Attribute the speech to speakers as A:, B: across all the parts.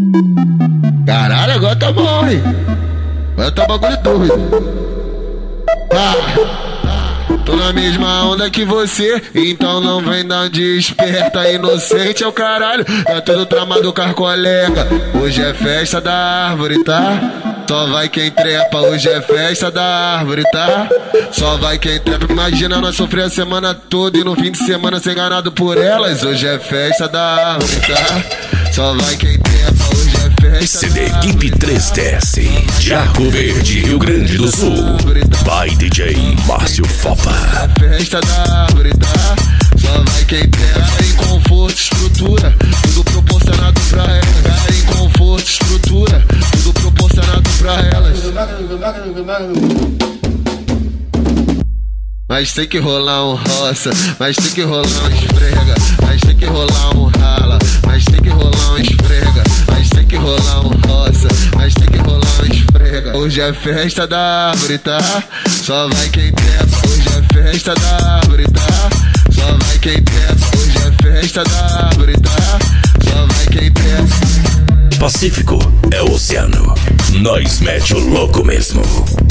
A: Caralho, agora tá bom, hein? Agora tá bagulho doido. Tô na mesma onda que você, então não vem dar de esperta. Inocente é o caralho, tá tudo tramado com as colega. Hoje é festa da árvore, tá? Só vai quem trepa, hoje é festa da árvore, tá? Só vai quem trepa. Imagina nós sofrer a semana toda e no fim de semana ser enganado por elas. Hoje é festa da árvore, tá? Só vai quem trepa, hoje é festa
B: CD
A: da árvore,
B: Equipe 3DS, de Arco Verde, Rio Grande do Sul. By DJ Márcio Fopa.
A: Festa da árvore, tá? Só vai quem trepa em conforto, estrutura, tudo proporcionado pra elas. Em conforto, estrutura, tudo proporcionado pra elas. Mas tem que rolar um roça, mas tem que rolar um esfrega, mas tem que rolar um rala, mas tem que rolar um esfrega, mas tem que rolar um roça, mas tem que rolar um esfrega. Hoje é festa da árvore, tá? Só vai quem trepa. Hoje é festa da árvore, tá? Só vai quem trepa. Hoje é festa da árvore, tá? Só vai quem trepa.
B: Pacífico é o oceano, nós mete o louco mesmo.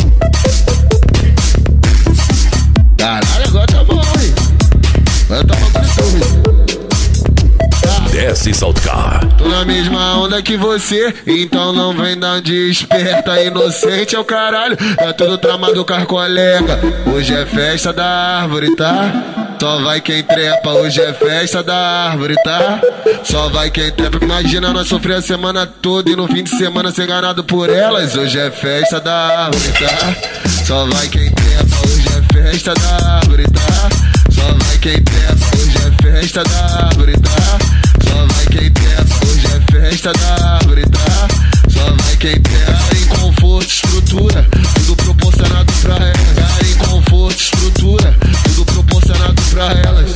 A: Caralho, agora tá bom, hein? Agora tá bom.
B: Desce Saltcar.
A: Tô na mesma onda que você, então não vem dar de esperta. Inocente é o caralho, tá tudo tramado com as colega. Hoje é festa da árvore, tá? Só vai quem trepa, hoje é festa da árvore, tá? Só vai quem trepa. Imagina nós sofrer a semana toda e no fim de semana ser enganado por elas. Hoje é festa da árvore, tá? Só vai quem trepa, hoje é festa da árvore, tá? Só vai quem trepa, hoje é festa da árvore, tá? Só vai quem trepa, hoje é festa da árvore, tá? Só vai quem trepa em conforto, estrutura, tudo proporcionado pra elas. Em conforto, estrutura, tudo proporcionado pra elas.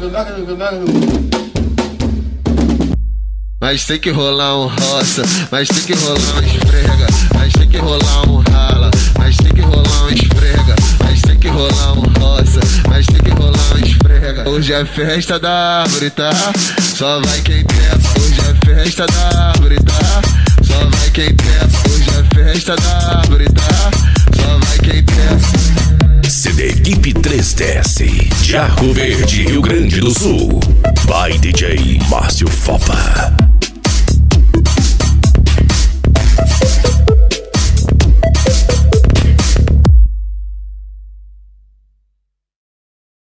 A: Mas tem que rolar um roça, mas tem que rolar um esfrega, mas tem que rolar um rala, mas tem que rolar um esfrega, mas tem que rolar um roça, mas tem que rolar um esfrega. Hoje é festa da árvore, tá? Só vai quem trepa. Hoje é festa da árvore, tá? Só vai quem trepa. Hoje é festa da árvore, tá? Só vai quem trepa.
B: CD Equipe 3DS, de Arco Verde, Rio Grande do Sul. By DJ Márcio Fopa.